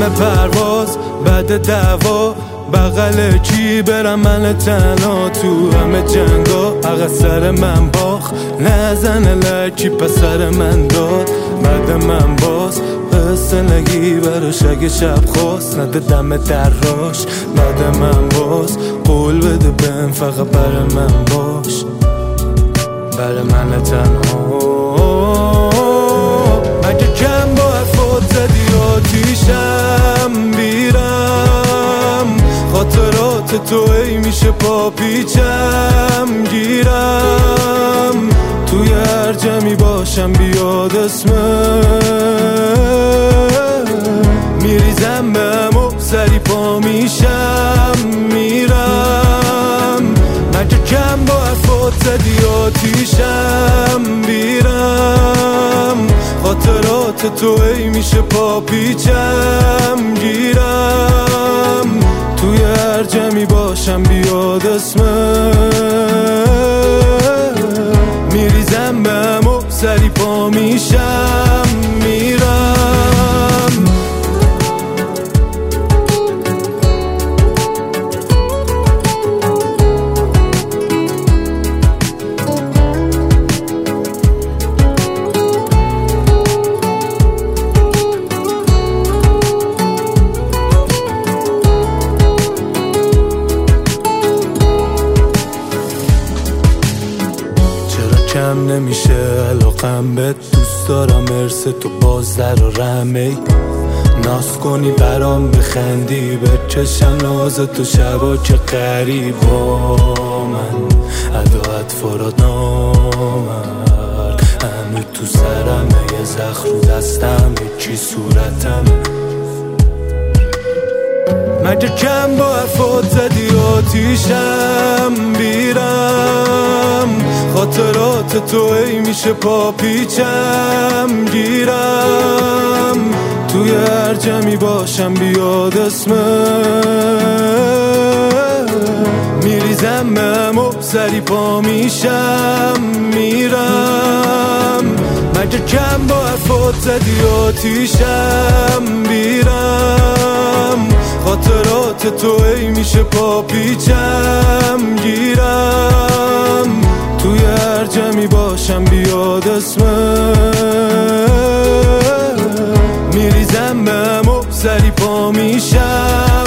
همه پرواز بعد دعوا بغل کی برم من تنها تو همه جنگا عقل سر من باخ نزنه لکی پسر من داد بعد من باز قصه نگی براش اگه شب خواست نده دم دراش بعد من باز قول بده بهم فقط برای من باش برای من تنها مگه کم با حرفات زدی آتیشم بیرم خاطرات تو ای میشه پا پیچم گیرم توی هر جمعی باشم بیاد اسمم میریزم بهم و سری پا میشم میرم مگه کم با حرفات زدی آتیشم بیرم خاطرات تو ای میشه پا پیچم گیرم توی هر جمعی باشم بیاد اسمم میریزم بهم و سری پا میشم میرم کم نمیشه علاقم بهت دوست دارم ارث تو باز در و رمی ناز کنی برام بخندی بچشم نازت تو شبا که قریبا من عداعت فراد نامرد همه تو سرم یه زخم رو دستم یکی صورتم مگه کم با حرفات زدی آتیشم بیرم خاطرات تو ای میشه پا پیچم گیرم توی هر جمعی باشم بیاد اسمم میریزم بهم و سری پا میشم میرم مگه کم با حرفات زدی آتیشم بیرم خاطرات تو ای میشه پا پیچم گیرم توی هر جمعی باشم بیاد اسمم میریزم بهم و سری پا میشم